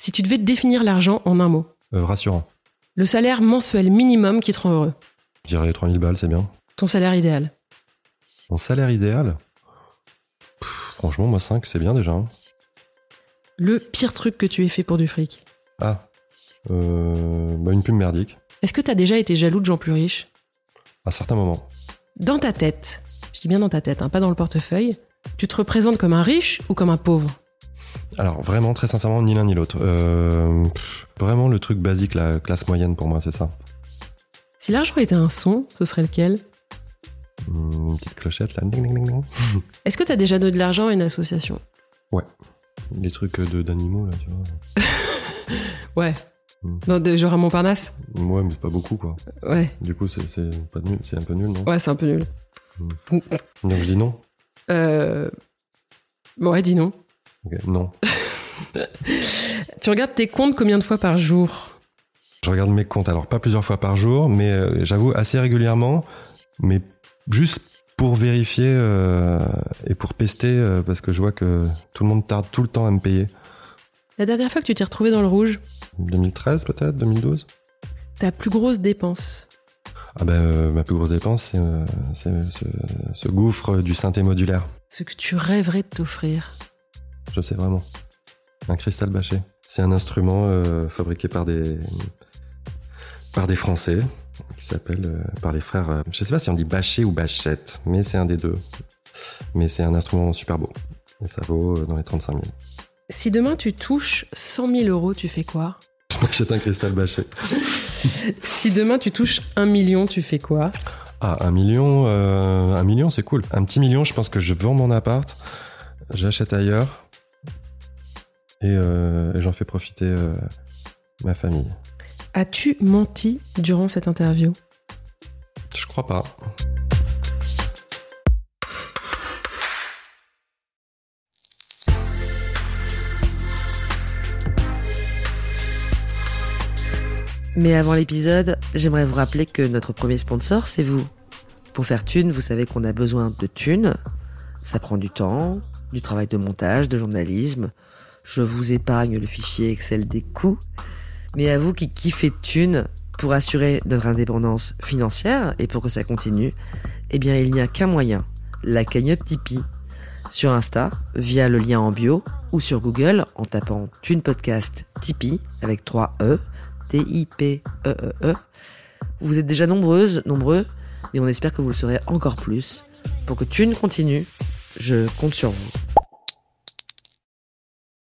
Si tu devais définir l'argent en un mot. Rassurant. Le salaire mensuel minimum qui te rend heureux. Je dirais 3000 balles, c'est bien. Ton salaire idéal. Mon salaire idéal franchement, moi 5, c'est bien déjà. Hein. Le pire truc que tu aies fait pour du fric. Une pub merdique. Est-ce que t'as déjà été jaloux de gens plus riches ? À certains moments. Dans ta tête, je dis bien dans ta tête, pas dans le portefeuille, tu te représentes comme un riche ou comme un pauvre ? Alors vraiment, très sincèrement, ni l'un ni l'autre. Vraiment le truc basique, la classe moyenne pour moi, c'est ça. Si l'argent était un son, ce serait lequel ? Une petite clochette là. Ding, ding, ding, ding. Est-ce que t'as déjà donné de l'argent à une association ? Ouais. Les trucs d'animaux là, tu vois. Ouais. Non, genre à Montparnasse ? Ouais, mais c'est pas beaucoup quoi. Ouais. Du coup, c'est pas nul, c'est un peu nul, non ? Ouais, c'est un peu nul. Donc je dis non. Ouais, dis non. Ok, non. Tu regardes tes comptes combien de fois par jour ? Je regarde mes comptes, alors pas plusieurs fois par jour, mais j'avoue assez régulièrement, mais juste pour vérifier et pour pester, parce que je vois que tout le monde tarde tout le temps à me payer. La dernière fois que tu t'es retrouvé dans le rouge ? 2013 peut-être, 2012 ? Ta plus grosse dépense ? Ma plus grosse dépense, c'est ce gouffre du synthé modulaire. Ce que tu rêverais de t'offrir ? Je sais vraiment. Un cristal bâché. C'est un instrument fabriqué par des Français, qui s'appelle par les frères... je sais pas si on dit Bachet ou Bachette, mais c'est un des deux. Mais c'est un instrument super beau. Et ça vaut dans les 35 000. Si demain tu touches 100 000 euros, tu fais quoi ? Je m'achète un cristal bâché. Si demain tu touches 1 million, tu fais quoi ? 1 million, c'est cool. Un petit million, je pense que je vends mon appart, j'achète ailleurs et j'en fais profiter ma famille. As-tu menti durant cette interview ? Je crois pas. Mais avant l'épisode, j'aimerais vous rappeler que notre premier sponsor, c'est vous. Pour faire thune, vous savez qu'on a besoin de thunes. Ça prend du temps, du travail de montage, de journalisme. Je vous épargne le fichier Excel des coûts. Mais à vous qui kiffez thunes, pour assurer notre indépendance financière et pour que ça continue, eh bien il n'y a qu'un moyen, la cagnotte Tipeee. Sur Insta, via le lien en bio, ou sur Google en tapant Thune Podcast Tipeee avec 3 E. T-I-P-E-E-E. Vous êtes déjà nombreux, mais on espère que vous le serez encore plus. Pour que Thune continue, je compte sur vous.